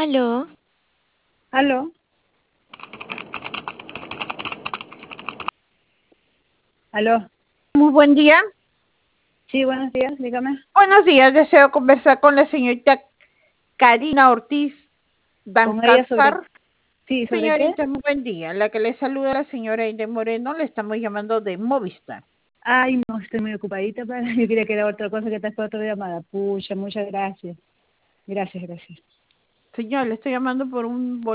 Aló, Aló, aló. Muy buen día. Sí, buenos días, dígame. Buenos días, deseo conversar con la señorita Karina Ortiz Con ella Dancalfar. sí, ¿sobre qué? Señorita, muy buen día. La que le saluda la señora Aide Moreno, le estamos llamando de Movistar. Ay, no, estoy muy ocupadita, yo quería que era otra cosa que te fue otra llamada. Pucha, muchas gracias. Gracias, gracias. Señor, le estoy llamando por un